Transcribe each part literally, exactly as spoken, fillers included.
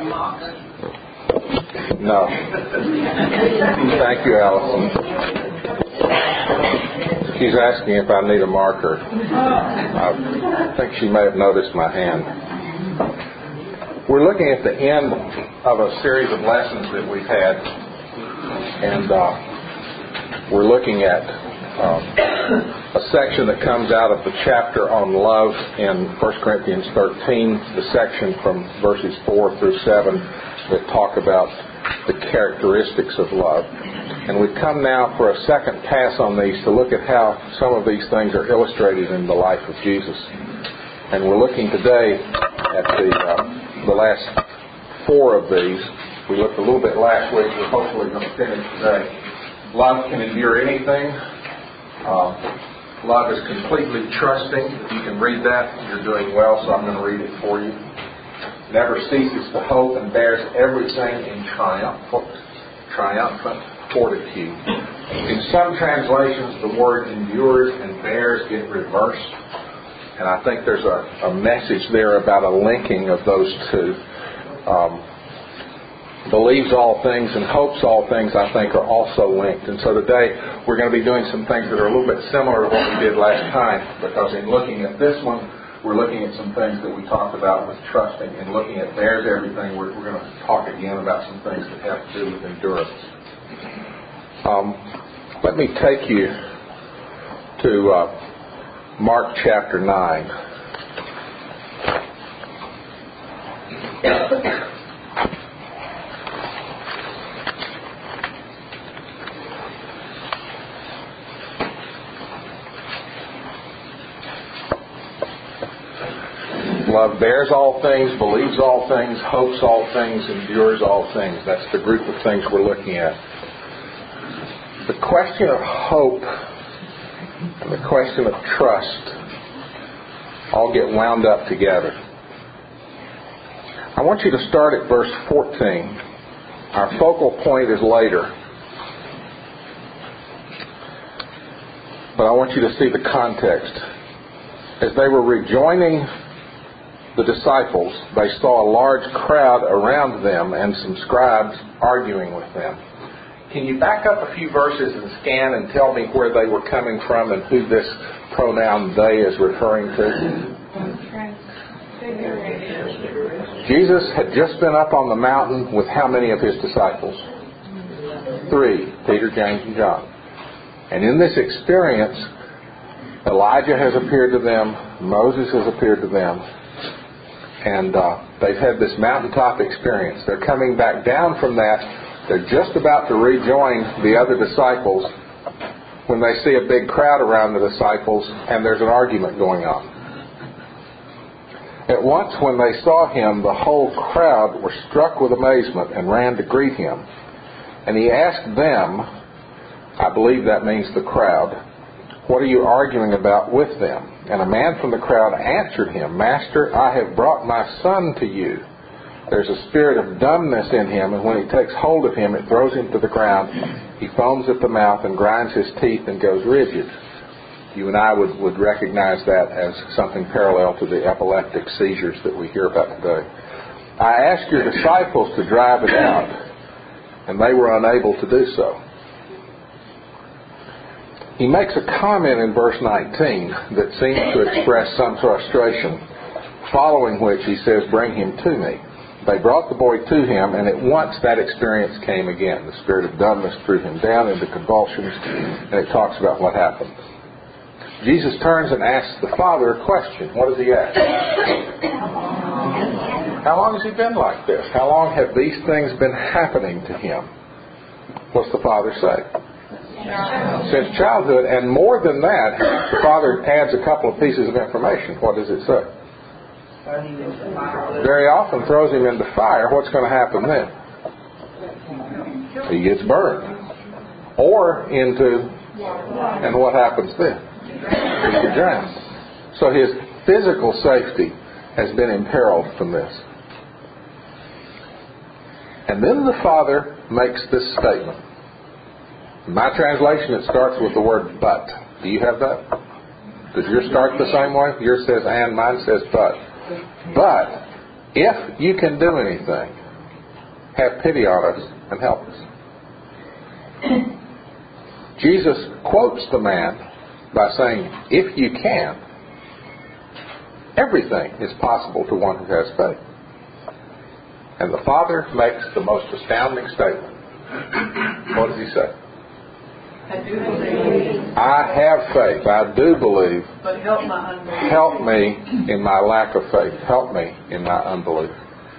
No. Thank you, Allison. She's asking if I need a marker. I think she may have noticed my hand. We're looking at the end of a series of lessons that we've had, and uh, we're looking at uh, a section that comes out of the chapter on love in First Corinthians thirteen, the section from verses four through seven that talk about the characteristics of love. And we've come now for a second pass on these to look at how some of these things are illustrated in the life of Jesus. And we're looking today at the uh, the last four of these. We looked a little bit last week. We're hopefully going to finish today. Love can endure anything. Uh, love is completely trusting. If you can read that, you're doing well, so I'm going to read it for you. Never ceases to hope and bears everything in triumphant, triumphant fortitude. In some translations, the word endures and bears get reversed. And I think there's a, a message there about a linking of those two. Um, believes all things and hopes all things, I think, are also linked. And so today we're going to be doing some things that are a little bit similar to what we did last time, because in looking at this one, we're looking at some things that we talked about with trusting, and looking at bears everything, we're, we're going to talk again about some things that have to do with endurance. Um, let me take you to uh, Mark chapter nine. Love bears all things, believes all things, hopes all things, endures all things. That's the group of things we're looking at. The question of hope and the question of trust all get wound up together. I want you to start at verse fourteen. Our focal point is later. But I want you to see the context. As they were rejoining the disciples, they saw a large crowd around them and some scribes arguing with them. Can you back up a few verses and scan and tell me where they were coming from and who this pronoun they is referring to? Jesus had just been up on the mountain with how many of his disciples? Three, Peter, James, and John. And in this experience, Elijah has appeared to them, Moses has appeared to them, and uh, they've had this mountaintop experience. They're coming back down from that. They're just about to rejoin the other disciples when they see a big crowd around the disciples, and there's an argument going on. At once, when they saw him, the whole crowd were struck with amazement and ran to greet him. And he asked them, I believe that means the crowd, what are you arguing about with them? And a man from the crowd answered him, Master, I have brought my son to you. There's a spirit of dumbness in him, and when he takes hold of him, it throws him to the ground. He foams at the mouth and grinds his teeth and goes rigid. You and I would, would recognize that as something parallel to the epileptic seizures that we hear about today. I asked your disciples to drive it out, and they were unable to do so. He makes a comment in verse nineteen that seems to express some frustration, following which he says, bring him to me. They brought the boy to him, and at once that experience came again. The spirit of dumbness threw him down into convulsions, and it talks about what happened. Jesus turns and asks the father a question. What does he ask? How long has he been like this? How long have these things been happening to him? What's the father say? Since childhood. And more than that, the father adds a couple of pieces of information. What does it say? Very often throws him into fire. What's going to happen then? He gets burned. Or into, and what happens then? He gets drowned. So his physical safety has been imperiled from this. And then the father makes this statement. In my translation, it starts with the word but. Do you have that? Does yours start the same way? Yours says and, mine says but. But, if you can do anything, have pity on us and help us. Jesus quotes the man by saying, if you can, everything is possible to one who has faith. And the Father makes the most astounding statement. What does he say? I do believe. I have faith. I do believe. But help my unbelief. Help me in my lack of faith. Help me in my unbelief.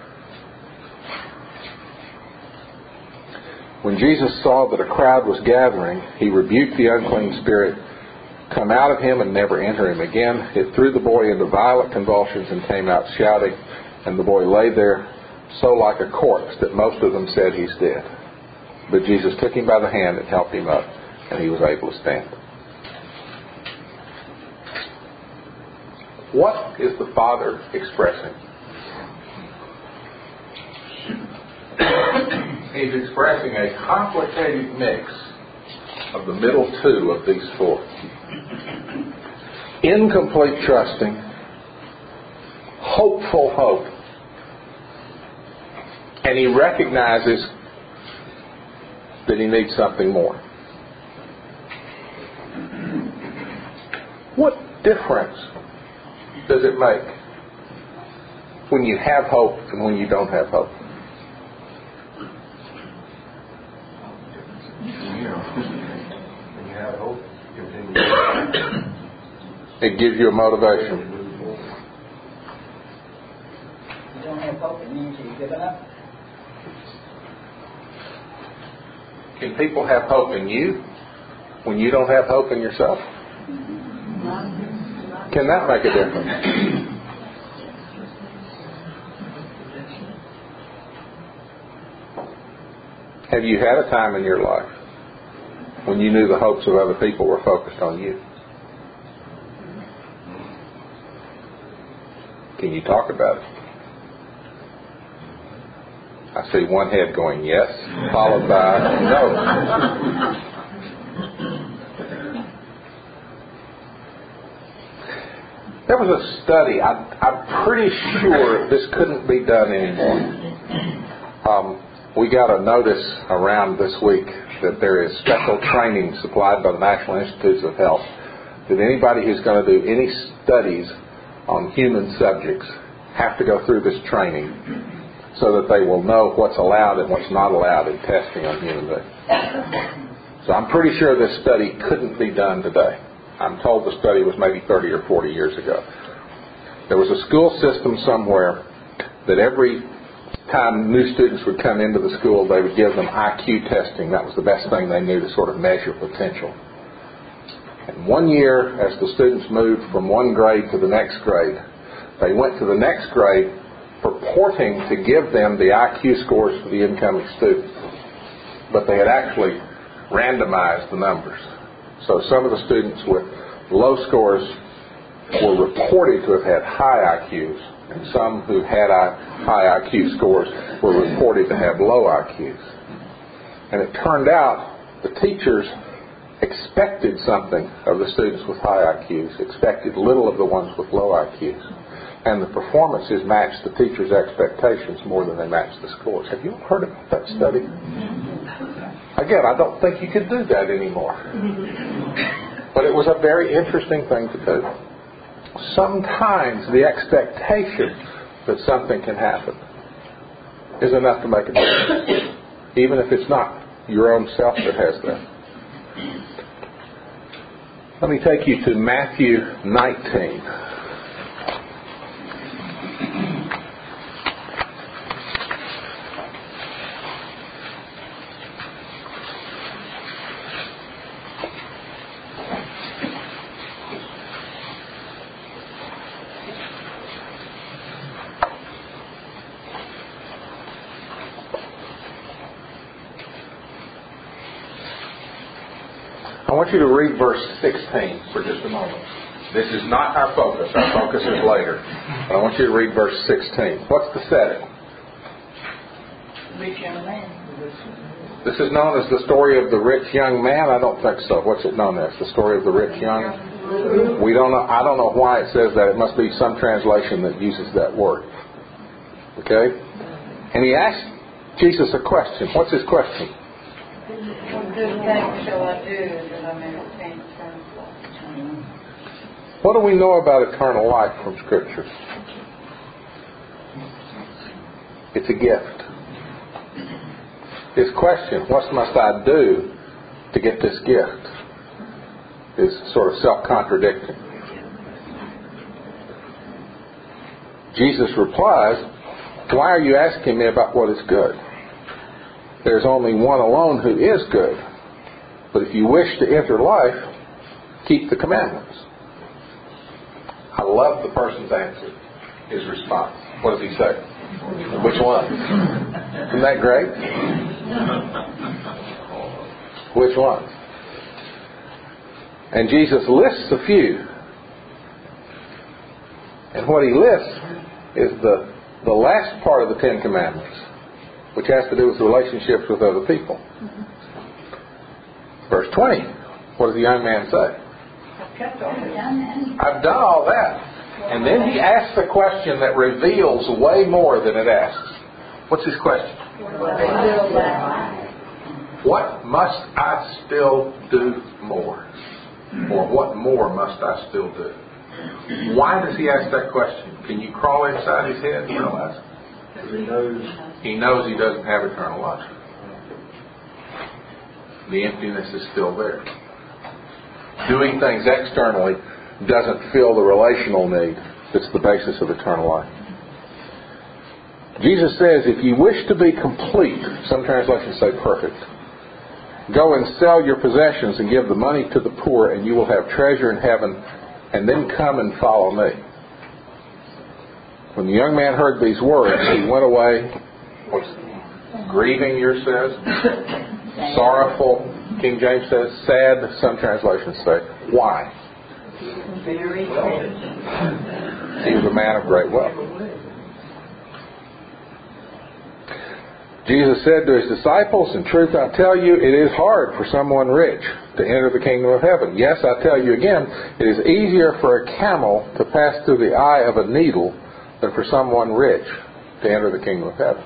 When Jesus saw that a crowd was gathering, he rebuked the unclean spirit, come out of him and never enter him again. It threw the boy into violent convulsions and came out shouting, and the boy lay there so like a corpse that most of them said he's dead. But Jesus took him by the hand and helped him up, and he was able to stand. What is the Father expressing? He's expressing a complicated mix of the middle two of these four. Incomplete trusting, hopeful hope, and he recognizes that he needs something more. What difference does it make when you have hope and when you don't have hope? It gives you a motivation. You don't have hope, it means you've given up. Can people have hope in you when you don't have hope in yourself? Can that make a difference? Have you had a time in your life when you knew the hopes of other people were focused on you? Can you talk about it? I see one head going yes, followed by no. There was a study, I, I'm pretty sure this couldn't be done anymore. Um, we got a notice around this week that there is special training supplied by the National Institutes of Health that anybody who's going to do any studies on human subjects have to go through this training so that they will know what's allowed and what's not allowed in testing on human beings. So I'm pretty sure this study couldn't be done today. I'm told the study was maybe thirty or forty years ago. There was a school system somewhere that every time new students would come into the school, they would give them I Q testing. That was the best thing they knew to sort of measure potential. And one year, as the students moved from one grade to the next grade, they went to the next grade purporting to give them the I Q scores for the incoming students. But they had actually randomized the numbers. So some of the students with low scores were reported to have had high I Qs, and some who had high I Q scores were reported to have low I Qs. And it turned out the teachers expected something of the students with high I Qs, expected little of the ones with low I Qs. And the performances matched the teachers' expectations more than they matched the scores. Have you heard about that study? Again, I don't think you could do that anymore. But it was a very interesting thing to do. Sometimes the expectation that something can happen is enough to make a difference, even if it's not your own self that has that. Let me take you to Matthew nineteen. I want you to read verse sixteen for just a moment. This is not our focus. Our focus is later. But I want you to read verse sixteen. What's the setting? Rich young man. This is known as the story of the rich young man? I don't think so. What's it known as? The story of the rich young? We don't know. I don't know why it says that. It must be some translation that uses that word. Okay? And he asked Jesus a question. What's his question? What good thing shall I do that I may obtain eternal life? What do we know about eternal life from Scripture? It's a gift. His question, what must I do to get this gift, is sort of self-contradicting. Jesus replies, why are you asking me about what is good? There's only one alone who is good. But if you wish to enter life, keep the commandments. I love the person's answer, his response. What does he say? Which one? Isn't that great? Which one? And Jesus lists a few. And what he lists is the, the last part of the Ten Commandments, which has to do with relationships with other people. Verse twenty, what does the young man say? I've done all that. And then he asks a question that reveals way more than it asks. What's his question? What must I still do more? Or what more must I still do? Why does he ask that question? Can you crawl inside his head and realize? He knows. He knows he doesn't have eternal life. The emptiness is still there. Doing things externally doesn't fill the relational need that's the basis of eternal life. Jesus says, if you wish to be complete, some translations say perfect, go and sell your possessions and give the money to the poor, and you will have treasure in heaven, and then come and follow me. When the young man heard these words, he went away, what's grieving, yours says, sorrowful, King James says, sad, some translations say. Why? Very rich. He was a man of great wealth. Jesus said to his disciples, in truth I tell you, it is hard for someone rich to enter the kingdom of heaven. Yes, I tell you again, it is easier for a camel to pass through the eye of a needle than for someone rich to enter the kingdom of heaven.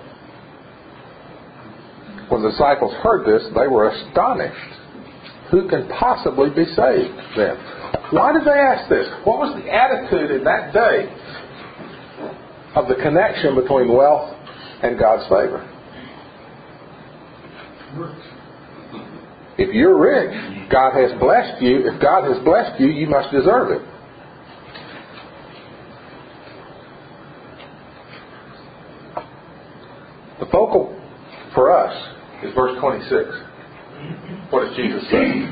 When the disciples heard this, they were astonished. Who can possibly be saved then? Why did they ask this? What was the attitude in that day of the connection between wealth and God's favor? If you're rich, God has blessed you. If God has blessed you, you must deserve it. The focal for us is verse twenty-six. What does Jesus say?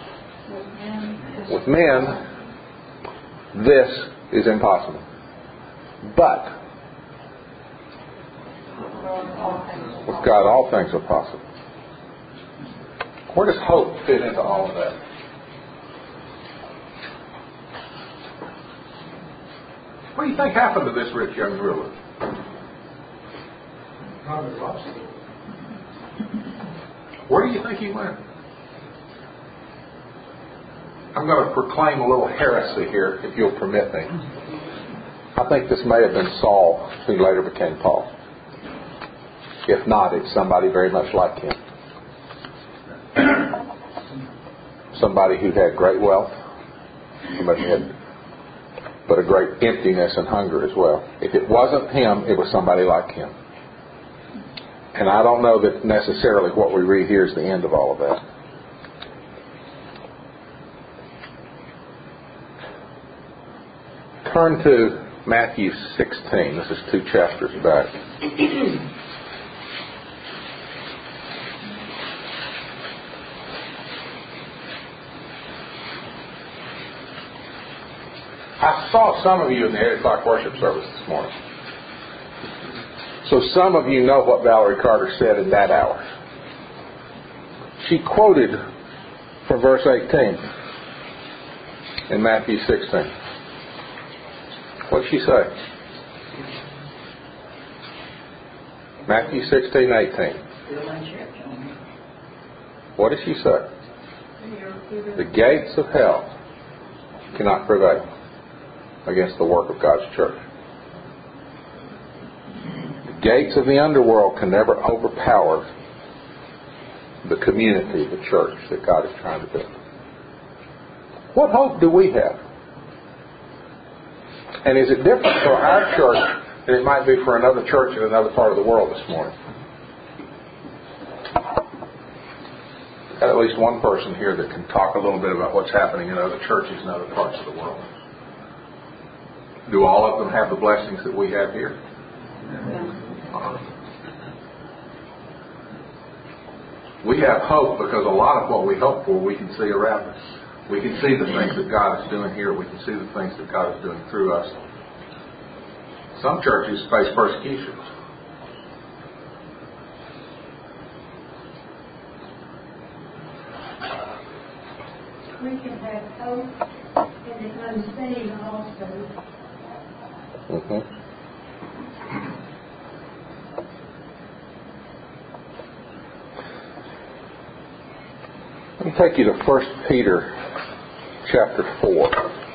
With men, this is impossible. But with God, all things are possible. Where does hope fit into all of that? What do you think happened to this rich young ruler? Probably lost it. Where do you think he went? I'm going to proclaim a little heresy here, if you'll permit me. I think this may have been Saul, who later became Paul. If not, it's somebody very much like him. Somebody who had great wealth, somebody who had, but a great emptiness and hunger as well. If it wasn't him, it was somebody like him. And I don't know that necessarily what we read here is the end of all of that. Turn to Matthew sixteen. This is two chapters back. I saw some of you in the eight o'clock worship service this morning. So some of you know what Valerie Carter said in that hour. She quoted from verse eighteen in Matthew sixteen. What did she say? Matthew sixteen, eighteen. What did she say? The gates of hell cannot prevail against the work of God's church. gates of the underworld can never overpower the community, the church that God is trying to build. What hope do we have? And is it different for our church than it might be for another church in another part of the world this morning? Got at least one person here that can talk a little bit about what's happening in other churches in other parts of the world. Do all of them have the blessings that we have here? Uh, we have hope because a lot of what we hope for we can see around us. We can see the things that God is doing here. We can see the things that God is doing through us. Some churches face persecution. We can have hope in the unseen also. Mm-hmm. Let me take you to First Peter chapter four.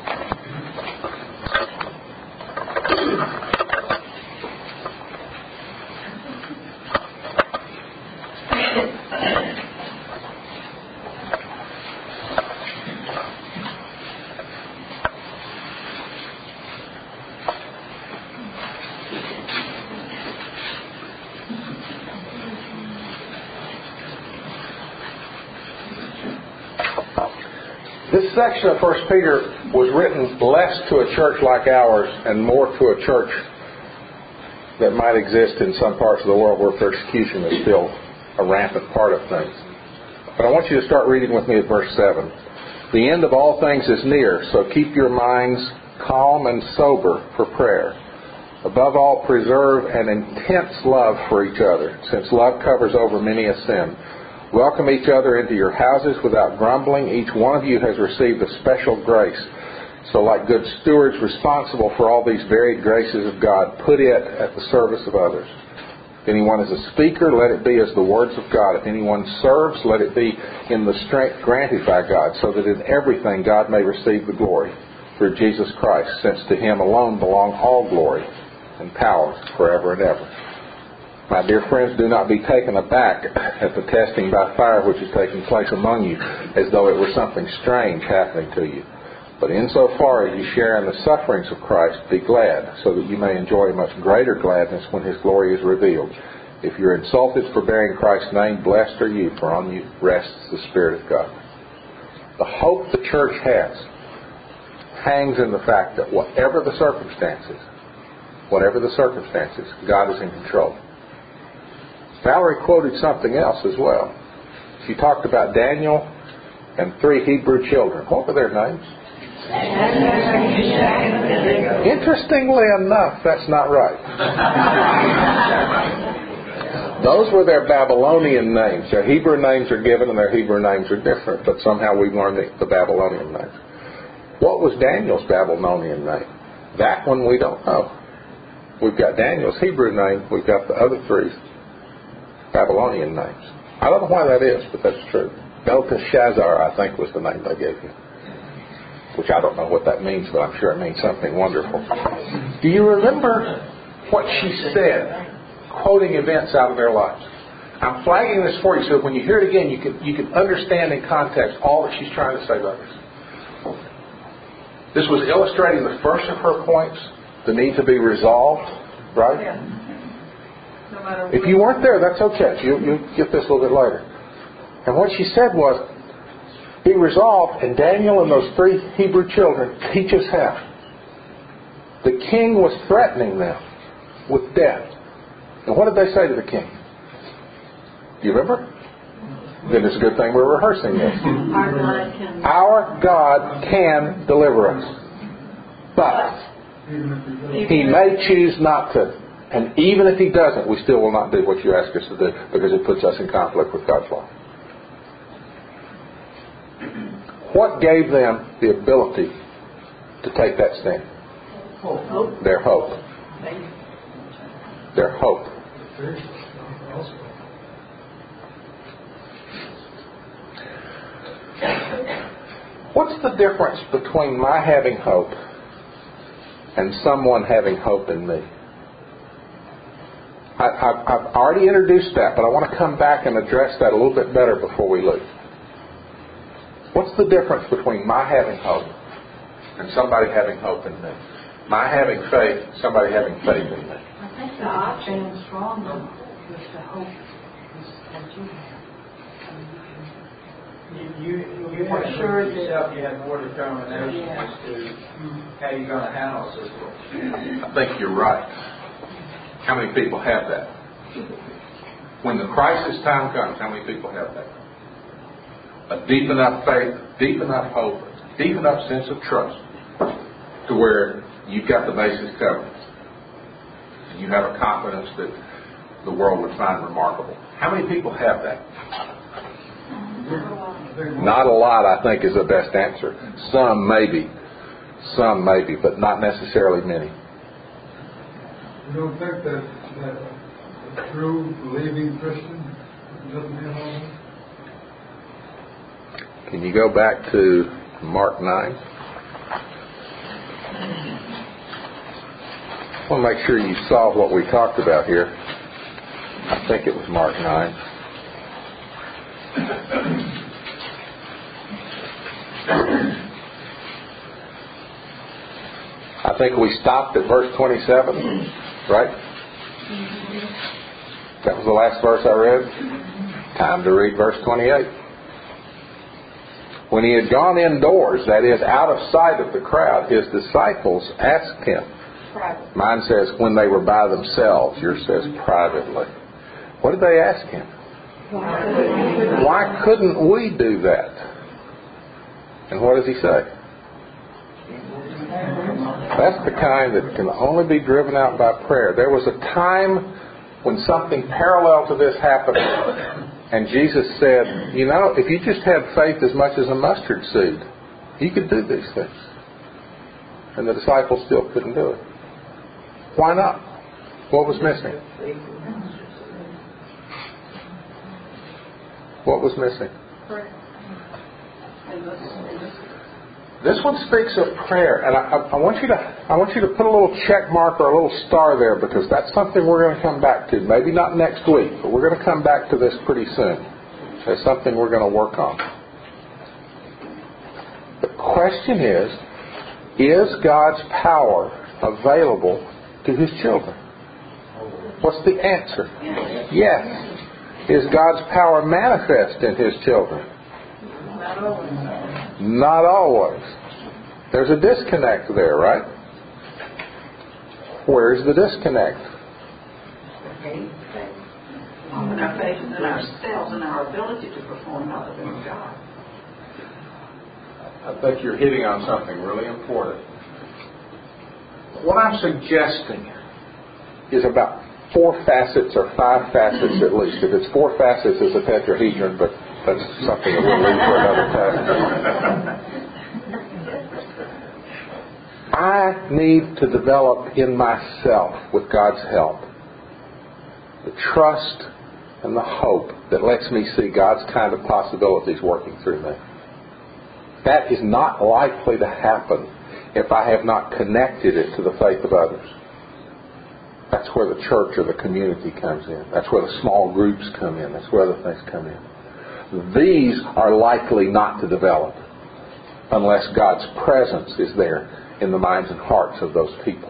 This section of First Peter was written less to a church like ours and more to a church that might exist in some parts of the world where persecution is still a rampant part of things. But I want you to start reading with me at verse seven. The end of all things is near, so keep your minds calm and sober for prayer. Above all, preserve an intense love for each other, since love covers over many a sin. Welcome each other into your houses without grumbling. Each one of you has received a special grace. So like good stewards responsible for all these varied graces of God, put it at the service of others. If anyone is a speaker, let it be as the words of God. If anyone serves, let it be in the strength granted by God, so that in everything God may receive the glory through Jesus Christ, since to Him alone belong all glory and power forever and ever. My dear friends, do not be taken aback at the testing by fire which is taking place among you, as though it were something strange happening to you. But insofar as you share in the sufferings of Christ, be glad, so that you may enjoy much greater gladness when His glory is revealed. If you're insulted for bearing Christ's name, blessed are you, for on you rests the Spirit of God. The hope the church has hangs in the fact that whatever the circumstances, whatever the circumstances, God is in control. Valerie quoted something else as well. She talked about Daniel and three Hebrew children. What were their names? Interestingly enough, that's not right. Those were their Babylonian names. Their Hebrew names are given and their Hebrew names are different, but somehow we've learned the, the Babylonian names. What was Daniel's Babylonian name? That one we don't know. We've got Daniel's Hebrew name. We've got the other three's Babylonian names. I don't know why that is, but that's true. Belteshazzar, I think, was the name they gave him. Which I don't know what that means, but I'm sure it means something wonderful. Do you remember what she said, quoting events out of their lives? I'm flagging this for you so when you hear it again, you can you can understand in context all that she's trying to say about this. This was illustrating the first of her points, the need to be resolved, right? Yeah. No matter If you weren't there, that's okay. You, you'll get this a little bit later. And what she said was, be resolved, and Daniel and those three Hebrew children teach us how. The king was threatening them with death. And what did they say to the king? Do you remember? Then it's a good thing we're rehearsing this. Our God can. Our God can deliver us. But He may choose not to. And even if He doesn't, we still will not do what you ask us to do, because it puts us in conflict with God's law. What gave them the ability to take that stand? Hope. Their hope. Their hope. What's the difference between my having hope and someone having hope in me? I, I've, I've already introduced that, but I want to come back and address that a little bit better before we leave. What's the difference between my having hope and somebody having hope in me? My having faith, somebody having faith in me. I think the option is stronger is the hope is that you have. You, you, you have sure for yourself, you have more determination Yeah. as to how you're going to handle the situation. I think you're right. How many people have that? When the crisis time comes, how many people have that? A deep enough faith, deep enough hope, deep enough sense of trust to where you've got the basis covered. And you have a confidence that the world would find remarkable. How many people have that? Not a lot, I think, is the best answer. Some maybe. Some maybe, but not necessarily many. You don't think that, that a true believing Christian doesn't have all that? Can you go back to Mark nine? I want to make sure you saw what we talked about here. I think it was Mark nine. I think we stopped at verse twenty-seven, right? That was the last verse I read. Time to read verse twenty-eight. When he had gone indoors, that is, out of sight of the crowd, his disciples asked him. Private. Mine says when they were by themselves. Yours says privately. What did they ask him? Why couldn't we do that? And what does he say? That's the kind that can only be driven out by prayer. There was a time when something parallel to this happened, and Jesus said, you know, if you just had faith as much as a mustard seed, you could do these things. And the disciples still couldn't do it. Why not? What was missing? What was missing? This one speaks of prayer, and I, I want you to I want you to put a little check mark or a little star there, because that's something we're going to come back to. Maybe not next week, but we're going to come back to this pretty soon. It's something we're going to work on. The question is, is God's power available to His children? What's the answer? Yes. Is God's power manifest in His children? Not always. Not always. There's a disconnect there, right? Where's the disconnect? Often our faith is in ourselves and our ability to perform other than God. I think you're hitting on something really important. What I'm suggesting is about four facets or five facets at least. If it's four facets, it's a tetrahedron, but that's something that we'll leave for another time. I need to develop in myself, with God's help, the trust and the hope that lets me see God's kind of possibilities working through me. That is not likely to happen if I have not connected it to the faith of others. That's where the church or the community comes in. That's where the small groups come in. That's where other things come in. These are likely not to develop unless God's presence is there in the minds and hearts of those people.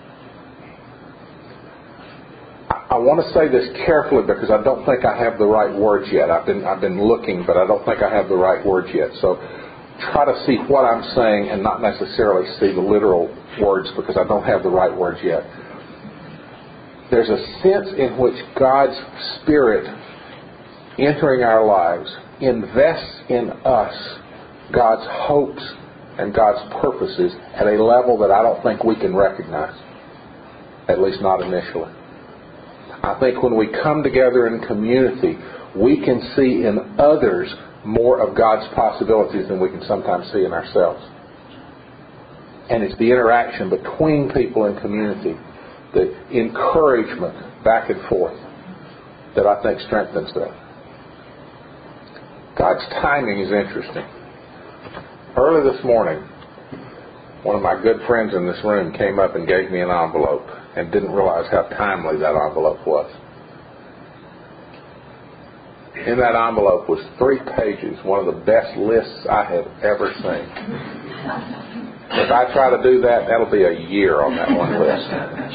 I want to say this carefully because I don't think I have the right words yet. I've been I've been looking, but I don't think I have the right words yet. So try to see what I'm saying and not necessarily see the literal words, because I don't have the right words yet. There's a sense in which God's Spirit entering our lives invests in us God's hopes and God's purposes at a level that I don't think we can recognize, at least not initially. I think when we come together in community, we can see in others more of God's possibilities than we can sometimes see in ourselves. And it's the interaction between people in community, the encouragement back and forth, that I think strengthens that. God's timing is interesting. Early this morning, one of my good friends in this room came up and gave me an envelope. and didn't realize how timely that envelope was. In that envelope was three pages, one of the best lists I have ever seen. If I try to do that, that'll be a year on that one list.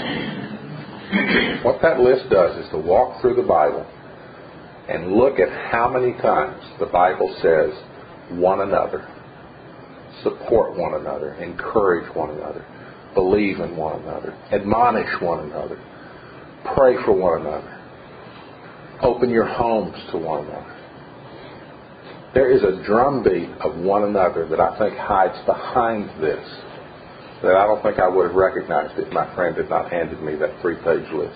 What that list does is to walk through the Bible and look at how many times the Bible says one another, support one another, encourage one another, believe in one another, admonish one another, pray for one another, open your homes to one another. There is a drumbeat of one another that I think hides behind this that I don't think I would have recognized if my friend had not handed me that three-page list.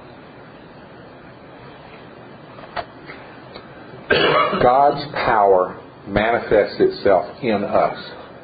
God's power manifests itself in us.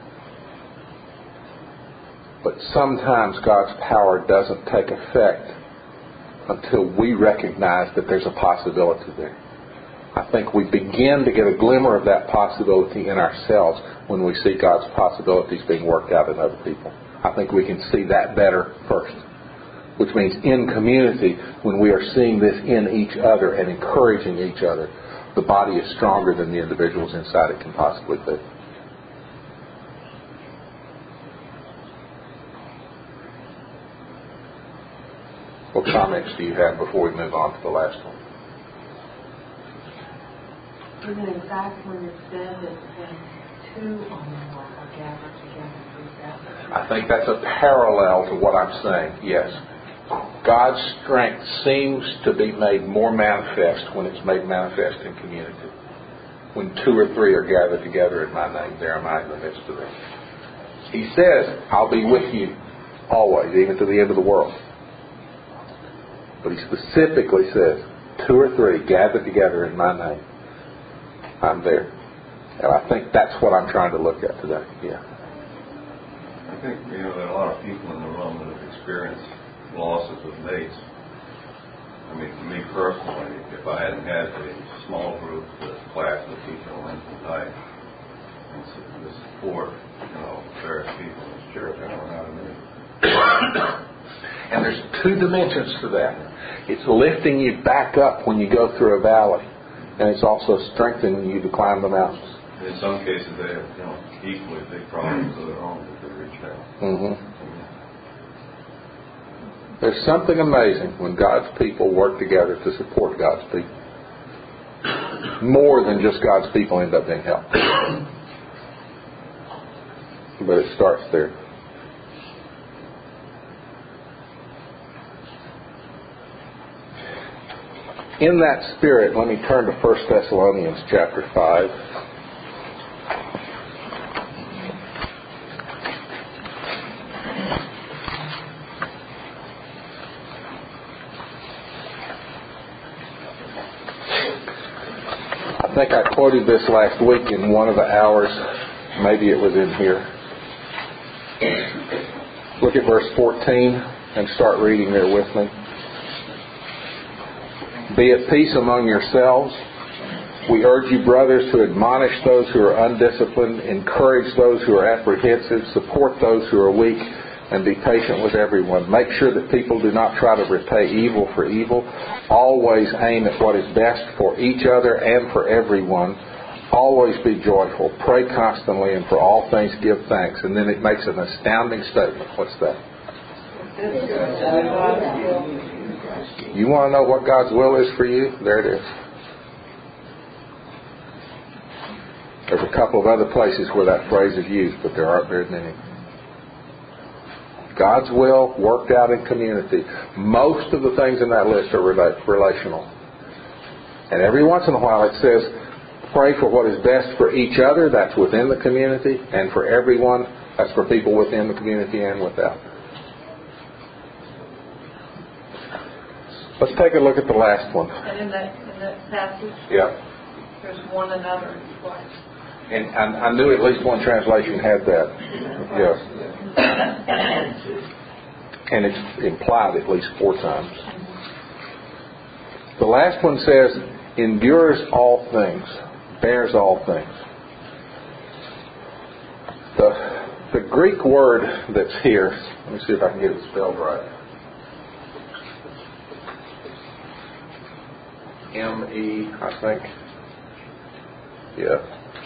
But sometimes God's power doesn't take effect until we recognize that there's a possibility there. I think we begin to get a glimmer of that possibility in ourselves when we see God's possibilities being worked out in other people. I think we can see that better first. Which means in community, when we are seeing this in each other and encouraging each other, the body is stronger than the individuals inside it can possibly be. What comments do you have before we move on to the last one? Is it exact when it says that when two or more are gathered together? I think that's a parallel to what I'm saying, yes. God's strength seems to be made more manifest when it's made manifest in community. When two or three are gathered together in my name, there am I in the midst of them. He says, I'll be with you always, even to the end of the world. But he specifically says, two or three gathered together in my name, I'm there. And I think that's what I'm trying to look at today. Yeah. I think, you know, there are a lot of people in the room that have experienced losses of mates. I mean, for me personally, if I hadn't had a small group, the class of people in tonight, and the support, you know, various people in this church, I don't know how to do it. And there's two dimensions to that. It's lifting you back up when you go through a valley, and it's also strengthening you to climb the mountains. In some cases, they have, you know, equally big problems of their own that they reach out. Mm-hmm. There's something amazing when God's people work together to support God's people. More than just God's people end up being helped. But it starts there. In that spirit, let me turn to First Thessalonians chapter five. I think I quoted this last week in one of the hours. Maybe it was in here. Look at verse fourteen and start reading there with me. Be at peace among yourselves. We urge you, brothers, to admonish those who are undisciplined, encourage those who are apprehensive, support those who are weak, and be patient with everyone. Make sure that people do not try to repay evil for evil. Always aim at what is best for each other and for everyone. Always be joyful. Pray constantly, and for all things give thanks. And then it makes an astounding statement. What's that? You want to know what God's will is for you? There it is. There's a couple of other places where that phrase is used, but there aren't very many. God's will worked out in community. Most of the things in that list are relational. And every once in a while it says, pray for what is best for each other. That's within the community. And for everyone, that's for people within the community and without. Let's take a look at the last one. And in that, in that passage, yeah, there's one another twice. And I, I knew at least one translation had that. Yes. And it's implied at least four times. The last one says, endures all things, bears all things. The, the Greek word that's here, let me see if I can get it spelled right. M E, I think. Yeah.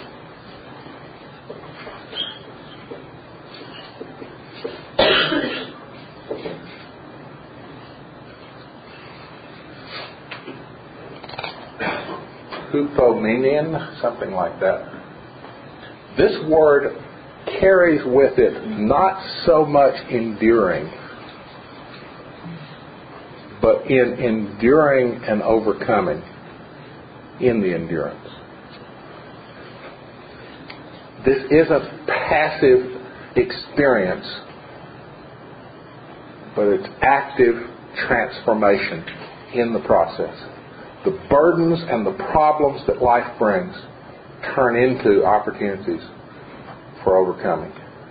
Hupomenian, something like that. This word carries with it not so much enduring, but in enduring and overcoming in the endurance. This isn't passive experience, but it's active transformation in the process. The burdens and the problems that life brings turn into opportunities for overcoming.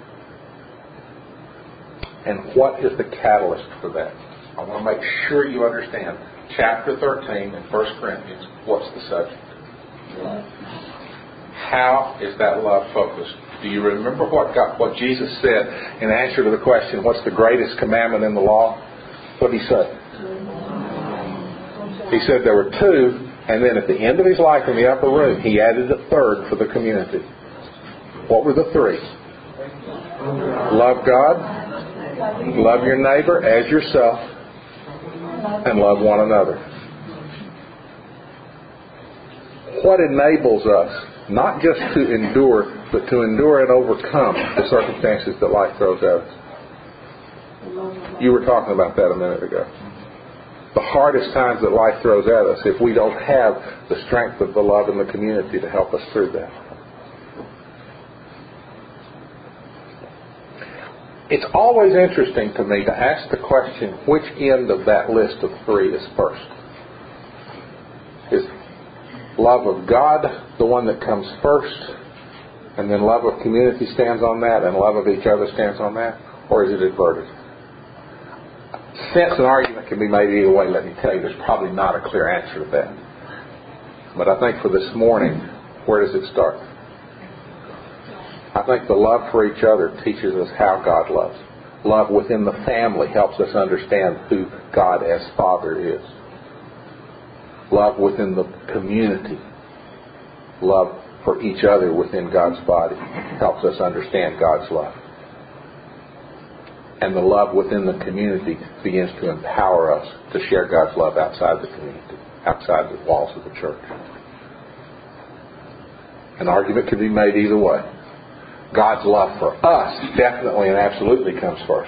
And what is the catalyst for that? I want to make sure you understand. Chapter thirteen in First Corinthians, what's the subject? Love. How is that love focused? Do you remember what God, what Jesus said in answer to the question, what's the greatest commandment in the law? What did he say? He said there were two, and then at the end of his life in the upper room, he added a third for the community. What were the three? Love God, love your neighbor as yourself, and love one another. What enables us not just to endure, but to endure and overcome the circumstances that life throws at us? You were talking about that a minute ago. The hardest times that life throws at us, if we don't have the strength of the love in the community to help us through that. It's always interesting to me to ask the question, which end of that list of three is first? Is love of God the one that comes first, and then love of community stands on that, and love of each other stands on that? Or is it inverted? Since an argument can be made either way, let me tell you, there's probably not a clear answer to that. But I think for this morning, where does it start? I think the love for each other teaches us how God loves. Love within the family helps us understand who God as Father is. Love within the community, love for each other within God's body, helps us understand God's love. And the love within the community begins to empower us to share God's love outside the community, outside the walls of the church. An argument can be made either way. God's love for us definitely and absolutely comes first.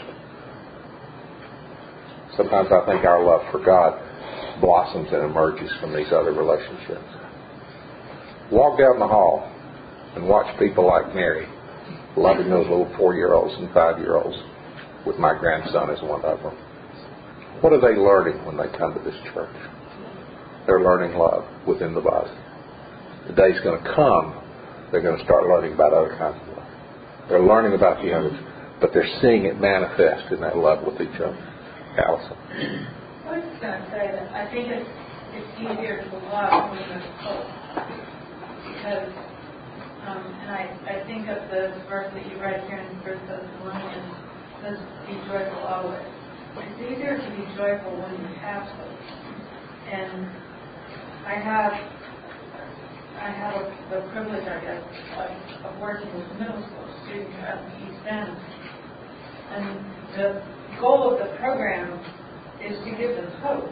Sometimes I think our love for God blossoms and emerges from these other relationships. Walk down the hall and watch people like Mary loving those little four-year-olds and five-year-olds, with my grandson as one of them. What are they learning when they come to this church? They're learning love within the body. The day's going to come, they're going to start learning about other kinds of love. They're learning about the others, but they're seeing it manifest in that love with each other. Allison. I was just going to say that I think it's, it's easier to love when there's hope. Because, um, and I, I think of the verse that you read here in First Thessalonians, says, be joyful always. It's easier to be joyful when you have hope. And I have I have a, the privilege, I guess, of, of working with middle school students at the East End. And the goal of the program is to give them hope.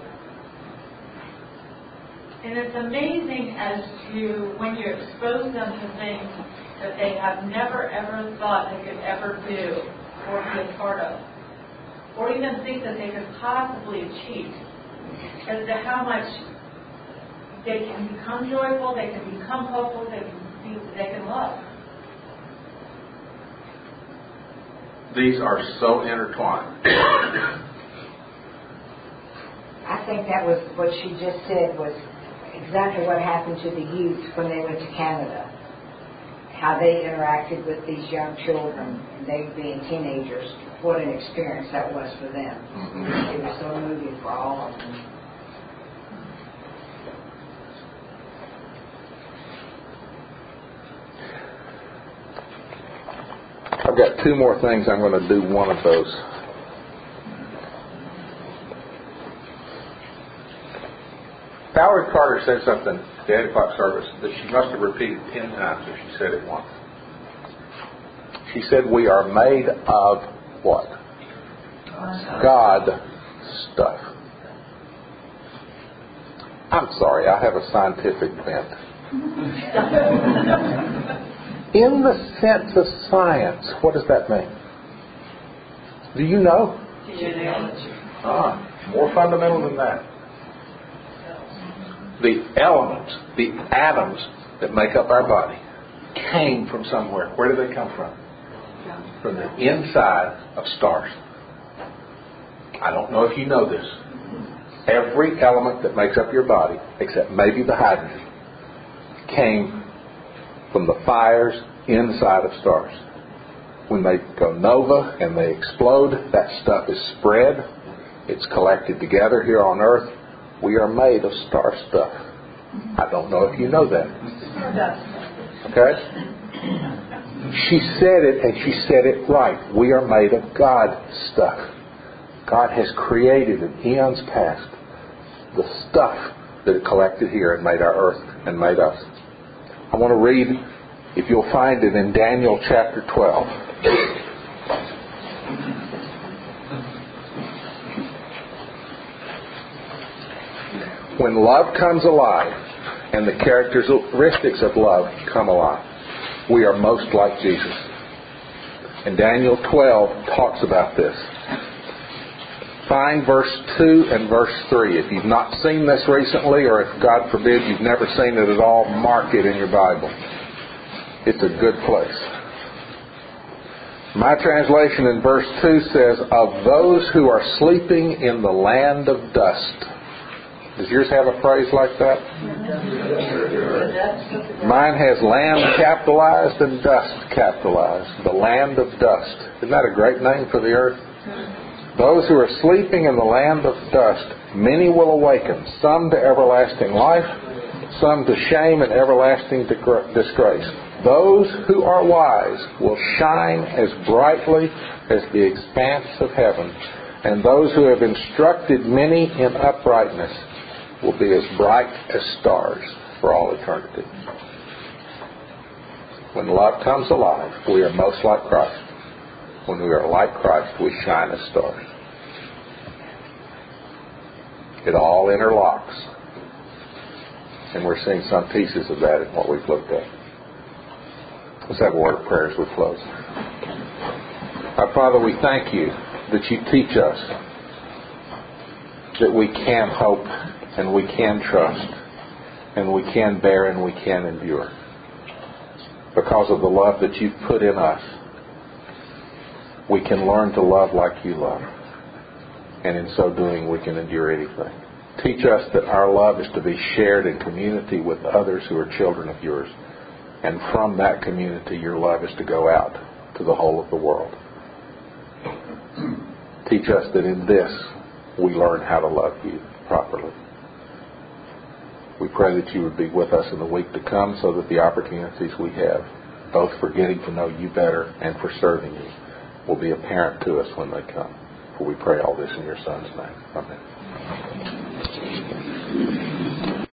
And it's amazing as to when you expose them to things that they have never ever thought they could ever do or be a part of, or even think that they could possibly achieve, as to how much they can become joyful, they can become hopeful, they can be, they can love. These are so intertwined. I think that was what she just said was exactly what happened to the youth when they went to Canada. How they interacted with these young children, and they being teenagers. What an experience that was for them. Mm-hmm. It was so moving for all of them. I've got two more things. I'm going to do one of those. Valerie Carter said something at the eight o'clock service that she must have repeated ten times if she said it once. She said, we are made of what? God stuff. I'm sorry, I have a scientific bent. In the sense of science, what does that mean? Do you know? Ah, more fundamental than that. The elements, the atoms that make up our body came from somewhere. Where did they come from? From the inside of stars. I don't know if you know this. Every element that makes up your body, except maybe the hydrogen, came from the fires inside of stars. When they go nova and they explode, that stuff is spread. It's collected together here on Earth. We are made of star stuff. I don't know if you know that. Okay? She said it, and she said it right. We are made of God stuff. God has created in eons past the stuff that it collected here and made our earth and made us. I want to read, if you'll find it, in Daniel chapter twelve. When love comes alive and the characteristics of love come alive, we are most like Jesus. And Daniel twelve talks about this. Find verse two and verse three. If you've not seen this recently, or if, God forbid, you've never seen it at all, mark it in your Bible. It's a good place. My translation in verse two says, of those who are sleeping in the land of dust. Does yours have a phrase like that? Mine has land capitalized and dust capitalized. The land of dust. Isn't that a great name for the earth? Those who are sleeping in the land of dust, many will awaken, some to everlasting life, some to shame and everlasting disgrace. Those who are wise will shine as brightly as the expanse of heaven, and those who have instructed many in uprightness will be as bright as stars for all eternity. When love comes alive, we are most like Christ. When we are like Christ, we shine as stars. It all interlocks. And we're seeing some pieces of that in what we've looked at. Let's have a word of prayer as we close. Our Father, we thank you that you teach us that we can hope and we can trust and we can bear and we can endure because of the love that you've put in us. We can learn to love like you love, and in so doing we can endure anything. Teach us that our love is to be shared in community with others who are children of yours, and from that community your love is to go out to the whole of the world. Teach us that in this we learn how to love you properly. We pray that you would be with us in the week to come so that the opportunities we have, both for getting to know you better and for serving you, will be apparent to us when they come. For we pray all this in your Son's name. Amen.